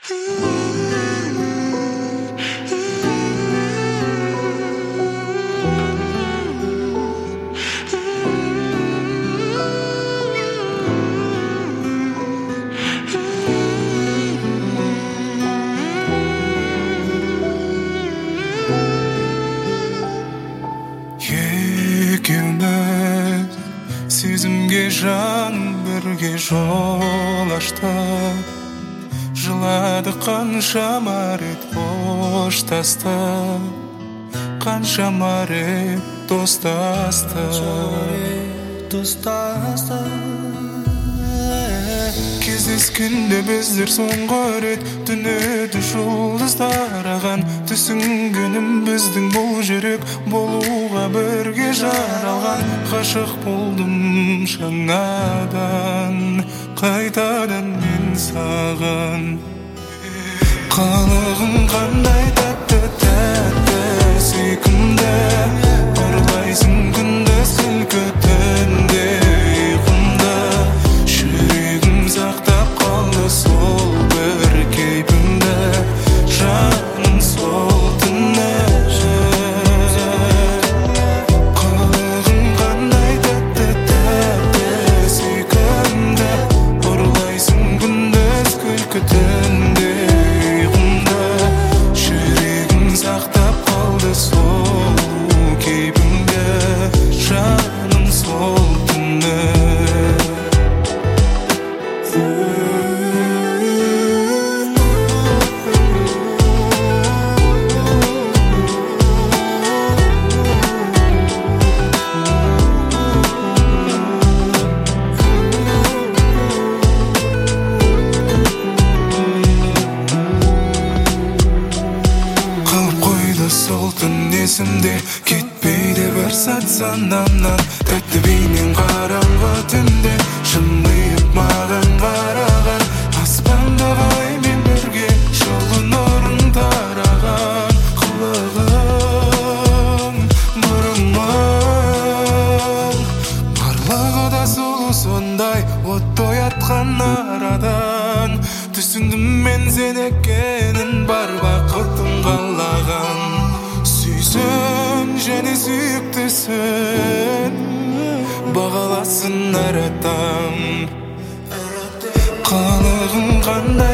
Ekеуміз сезімге жан бірге жол аштық, жылады қаншама рет қоштастық, қаншама рет достастық. Кездескенде біздер соңғы рет түнеді жұлдыздар аған, түсінгенім біздің бұл жүрек болуға бірге жаралған. Ғашық болдым жаңадан, қайтадан мен саған. Қалығың қандай тәтті тәтті сүйкімді, ұрлайсың күндіз күлкі түнде ұйқымда. Жүрегім сақтап қалды сол бір кейпіңді, жаным сол түні. Қалығың қандай тәтті тәтті сүйкімді, ұрлайсың күндіз күлкі түнде ұйқымда. Жүрегім сақтап қалды сол кейпіңді, жаным сол түні. Қалып қойды сол түн есімде, кетпейді бір сәт санамнан. Тәтті бейнең қараңғы түнде жымиып маған қараған, аспанда ғаймен бірге жылы нұрын тараған. Қылығың бұрымың барлығы да сұлу сондай, отты оятқан арадан. Түсіндім мен сен екенін, бар бақытым қалаған. Сүйсін және сүйіктісін, бағаласын әр адам. Қалығың қандай